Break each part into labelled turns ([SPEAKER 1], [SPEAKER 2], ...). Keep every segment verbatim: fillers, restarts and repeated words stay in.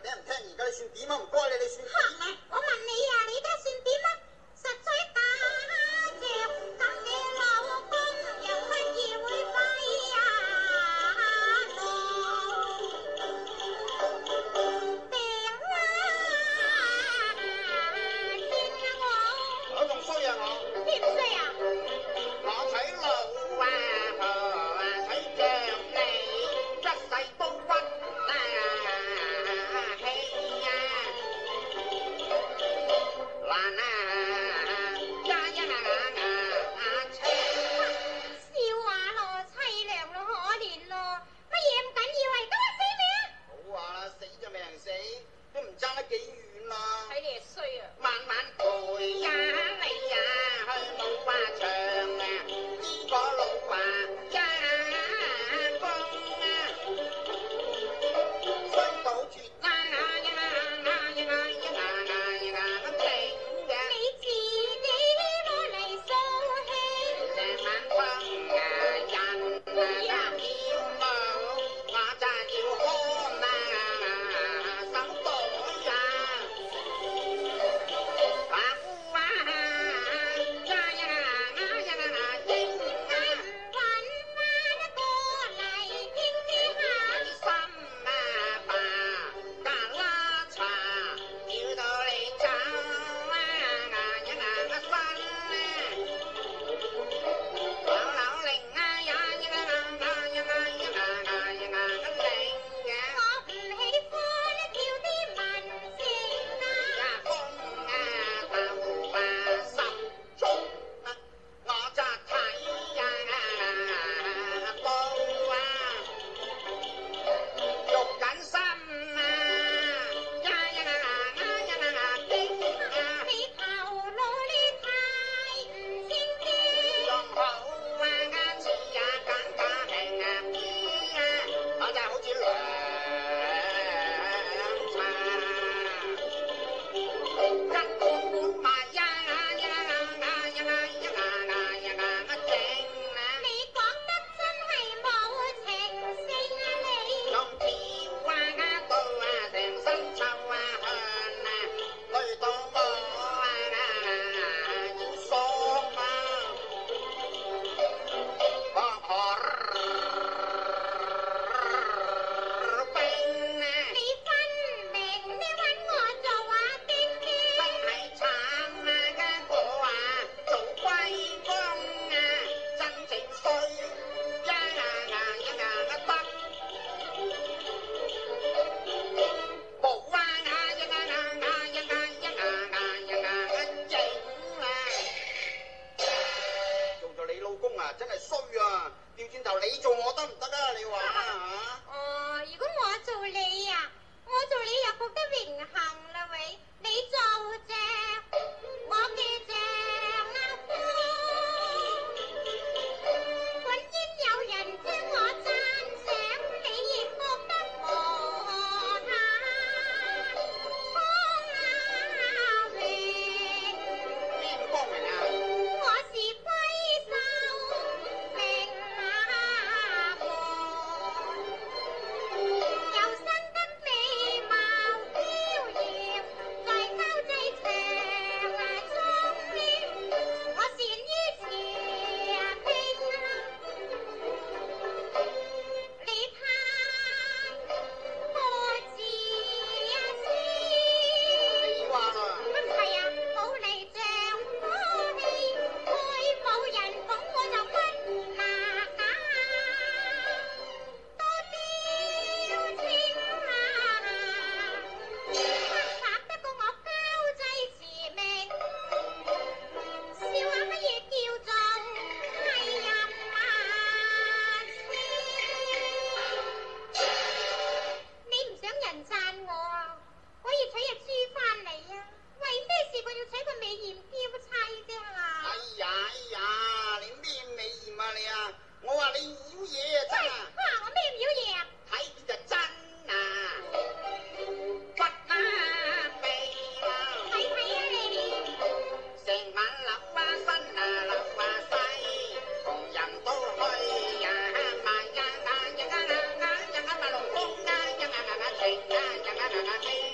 [SPEAKER 1] 聽唔聽？而家你算點啊？唔該你，你算點啊？
[SPEAKER 2] 我問你啊，你而家算點啊？實在打仗，等你老公又乜嘢會揮啊我？病啦，見我。
[SPEAKER 1] 我仲衰啊我？
[SPEAKER 2] 點衰啊？
[SPEAKER 1] 我睇路啊，睇像你一世都屈啊氣啊，難啊呀呀啊車。
[SPEAKER 2] 笑話咯，凄涼咯，可憐咯，乜嘢咁緊要啊？而家死未啊？
[SPEAKER 1] 好話啦，死就命死，都唔爭得幾遠啦。
[SPEAKER 2] 睇你係衰啊！
[SPEAKER 1] 慢慢陪呀你呀去老花場啊，呢個老話家公啊，衰到絕啦呀呀呀呀呀呀咁整嘅，
[SPEAKER 2] 你自己攞嚟掃興。
[SPEAKER 1] 成晚困啊人啊要冇，我就要看啊手袋啊。白烏啊，呀呀呀呀應啊，
[SPEAKER 2] 揾返一個嚟傾傾下。
[SPEAKER 1] 心啊吧，加拉茶，叫到你走啊呀呀身啊，扭扭鈴啊呀呀呀呀呀呀呀鈴嘅，
[SPEAKER 2] 我唔喜歡跳啲文聲啊。
[SPEAKER 1] 呀風啊豆啊十足啊，我就睇呀報啊，肉緊心啊，呀呀呀呀叮啊，
[SPEAKER 2] 你頭腦呢太唔清晰。
[SPEAKER 1] 仲好啊似呀揀家平啊邊啊，我就好似涼茶，一碗碗埋呀呀呀呀呀呀呀整啊。
[SPEAKER 2] 你講得真係冇情性啊你。
[SPEAKER 1] 用條啊到啊成身臭啊汗啊，累到我啊要喪啊！我可冰啊！
[SPEAKER 2] 你分明你揾我做阿丁
[SPEAKER 1] 真
[SPEAKER 2] 嘅。
[SPEAKER 1] 係慘啊！嘅我啊做龜公啊，真正衰呀呀呀呀得。冇啊呀呀呀呀呀呀呀呀整啊！做咗你老公啊，真係衰啊！調轉頭你做我得唔得啊？你話啊？
[SPEAKER 2] 哦，如果我做你啊，我做你又覺得榮幸啦喂，你做啫，我嘅鄭阿夫，本應有人將我讚賞，你亦覺得無限光榮。
[SPEAKER 1] 咩唔光明啊？
[SPEAKER 2] 我是龜獸名馬門，又生得美貌嬌豔，在交際場中呢，我善於持平。你睇我自一先。
[SPEAKER 1] 你話啦。
[SPEAKER 2] 乜唔係啊？冇嚟像火氣，愛冇人捧我就屈拿假，多標清啊！拍得過我交際馳名，笑話乜嘢叫做係人啊先？你唔想人讚我啊？可以娶隻豬翻嚟啊！為咩事我要娶個美豔嬌妻啫嘛？
[SPEAKER 1] 哎呀哎呀，你咩美豔啊你啊？我話你妖嘢啊真
[SPEAKER 2] 喂，
[SPEAKER 1] 啊！
[SPEAKER 2] 哇！我咩妖嘢啊？
[SPEAKER 1] 睇見就真啊！骨啊鼻啊，
[SPEAKER 2] 睇睇啊你！
[SPEAKER 1] 成晚立花身啊立花西，同人都去呀賣呀呀呀呀呀呀呀馬龍風呀呀呀呀情呀呀呀呀呀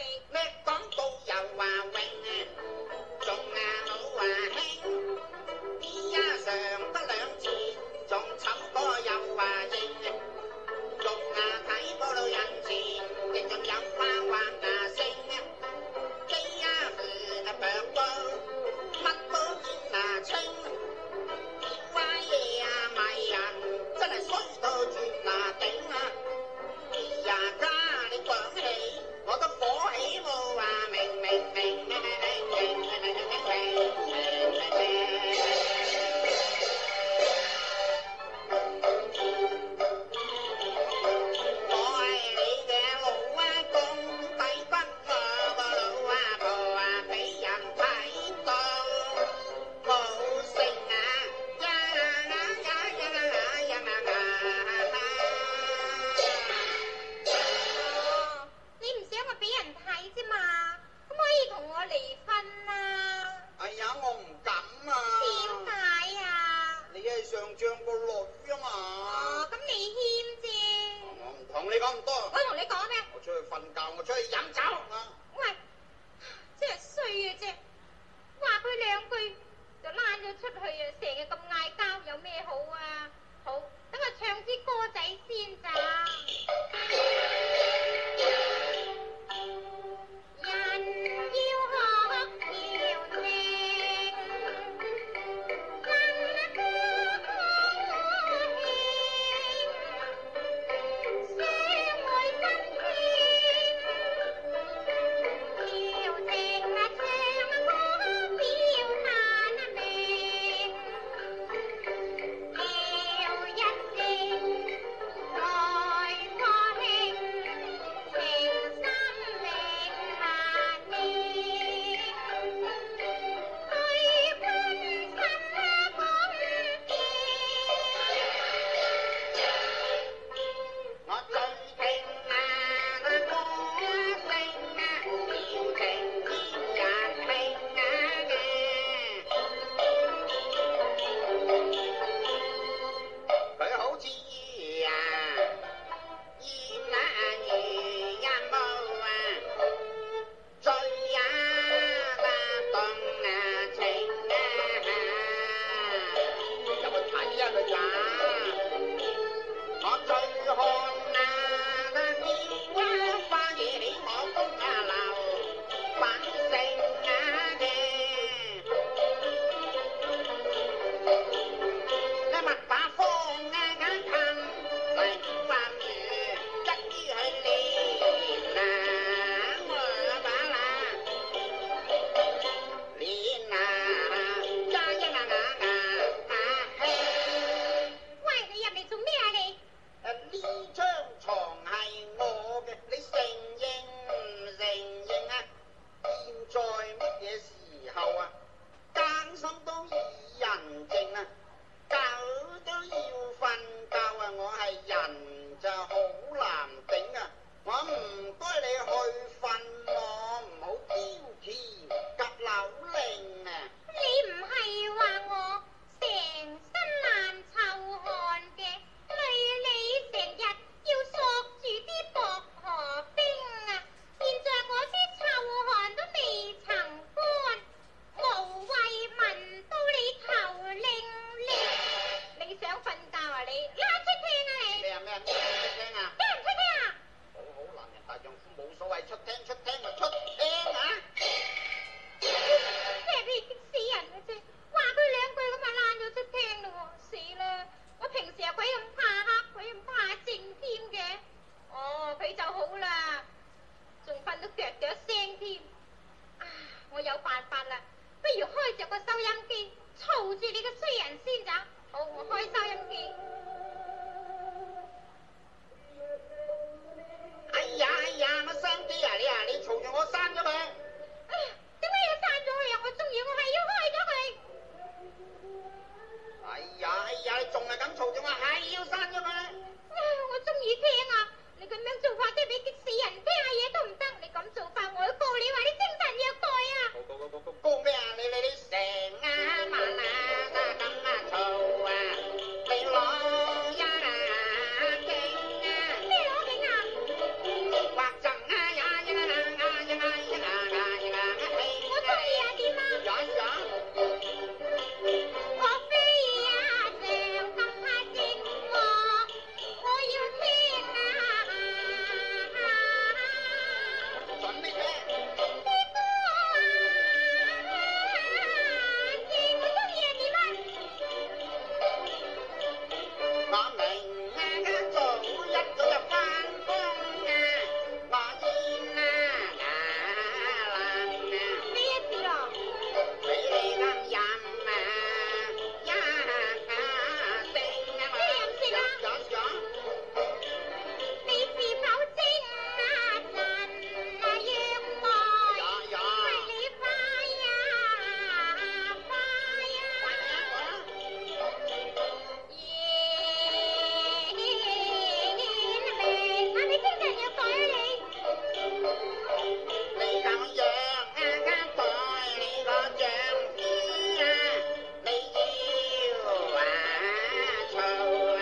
[SPEAKER 1] 咩講到又話永，仲啊冇話興，啲呀上得兩次，仲醜過又話應，仲啊睇過老人前，亦仲有花畫啊聲，機呀佢啊白到，乜都見啊清，啲歪嘢啊賣人，真係衰到絕啊頂啊！哎呀家你講起，我都火起冇話你聽。
[SPEAKER 2] 你哥啊，見我中意係點啊？
[SPEAKER 1] 我明啊，早一早就返工啊，我煙啊嗱冷啊，
[SPEAKER 2] 咩事咯？
[SPEAKER 1] 俾你咁飲啊，一下聲啊嘛，講講講。
[SPEAKER 2] 你是否精啊神啊約我？
[SPEAKER 1] 有有。
[SPEAKER 2] 為你快呀快呀！言明，係咪精神虐待啊你？
[SPEAKER 1] 你咁樣啊，代你個丈夫啊，你要啊嘈啊，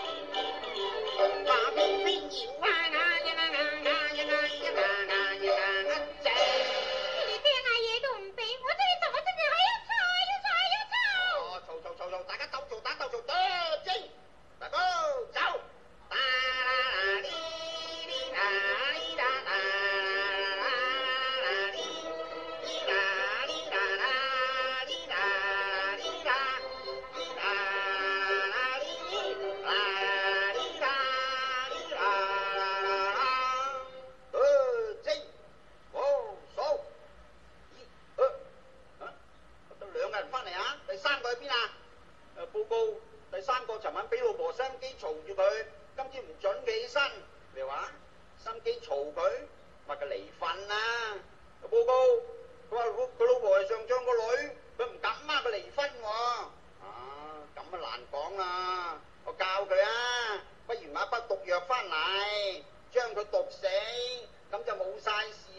[SPEAKER 1] 我偏偏要啊啊呀啊啊呀啊呀啊啊呀啊正。
[SPEAKER 2] 你聽下嘢都唔俾，我真係嘈，我真係係要嘈要嘈要嘈！
[SPEAKER 1] 哦，嘈嘈嘈嘈，大家鬥嘈打鬥嘈，得精，大哥走，啦啦哩哩啦哩啦啦啦啦哩，哩啦哩啦啦哩啦哩啦，哩啦啦哩啦哩啦哩啦啦啦，得精，好數，一二。啊得兩個人翻嚟啊！第三個喺邊啊？誒報告，第三個尋晚俾老婆收音機嘈住佢，今朝唔準佢起身。咩話？收音機嘈佢，話佢離婚啦。報告，佢話佢老婆係上將個女，佢唔敢媽佢離婚喎。啊，咁啊難講啦。我教佢啊，不如買一筆毒藥翻嚟，將佢毒死，咁就冇晒事